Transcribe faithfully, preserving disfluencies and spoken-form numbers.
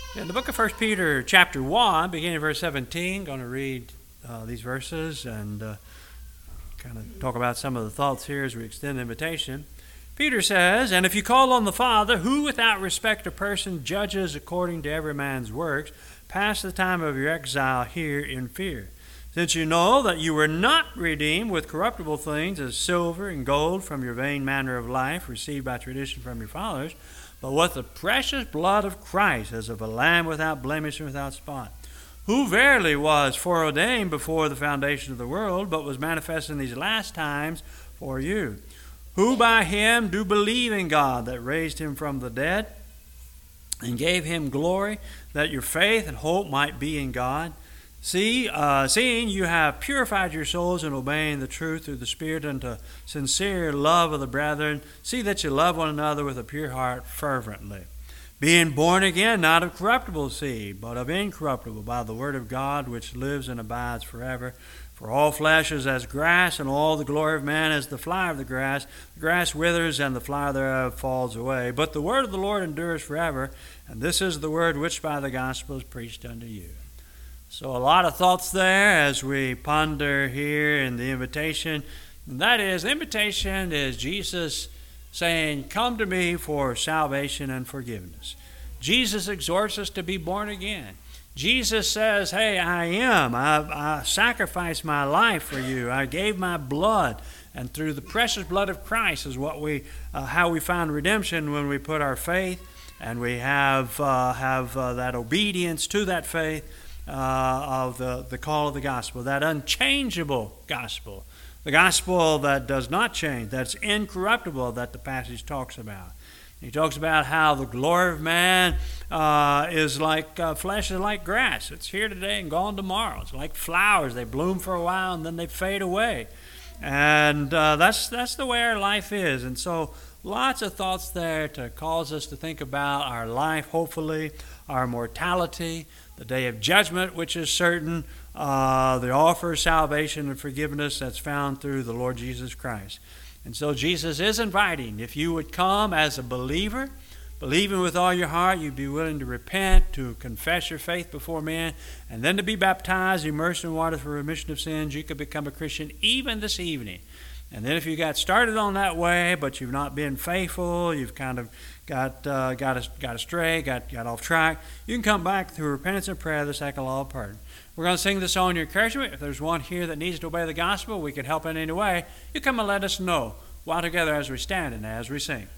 In the book of First Peter chapter one, beginning of verse seventeen, going to read uh, these verses and uh, kind of talk about some of the thoughts here as we extend the invitation. Peter says, "And if you call on the Father, who without respect of person judges according to every man's works, pass the time of your exile here in fear. Since you know that you were not redeemed with corruptible things as silver and gold from your vain manner of life received by tradition from your fathers, but with the precious blood of Christ as of a lamb without blemish and without spot, who verily was foreordained before the foundation of the world, but was manifest in these last times for you, who by him do believe in God that raised him from the dead and gave him glory, that your faith and hope might be in God. See, uh, seeing you have purified your souls in obeying the truth through the Spirit unto sincere love of the brethren, see that you love one another with a pure heart fervently, being born again, not of corruptible seed, but of incorruptible, by the word of God, which lives and abides forever. For all flesh is as grass, and all the glory of man as the flower of the grass. The grass withers, and the flower thereof falls away. But the word of the Lord endures forever, and this is the word which by the gospel is preached unto you." So a lot of thoughts there as we ponder here in the invitation. And that is, the invitation is Jesus saying, come to me for salvation and forgiveness. Jesus exhorts us to be born again. Jesus says, hey, I am. I, I sacrificed my life for you. I gave my blood. And through the precious blood of Christ is what we, uh, how we find redemption when we put our faith and we have, uh, have uh, that obedience to that faith. Uh, of the, the call of the gospel, that unchangeable gospel, the gospel that does not change, that's incorruptible, that the passage talks about. He talks about how the glory of man uh, is like, uh, flesh is like grass. It's here today and gone tomorrow. It's like flowers. They bloom for a while and then they fade away. And uh, that's, that's the way our life is. And so lots of thoughts there to cause us to think about our life, hopefully, our mortality, the day of judgment, which is certain, uh, the offer of salvation and forgiveness that's found through the Lord Jesus Christ. And so Jesus is inviting, if you would come as a believer, believing with all your heart, you'd be willing to repent, to confess your faith before men, and then to be baptized, immersed in water for remission of sins, you could become a Christian even this evening. And then if you got started on that way, but you've not been faithful, you've kind of got uh, got got astray, got, got off track, you can come back through repentance and prayer, the second law of pardon. We're going to sing this song in your encouragement. If there's one here that needs to obey the gospel, we can help in any way. You come and let us know while together as we stand and as we sing.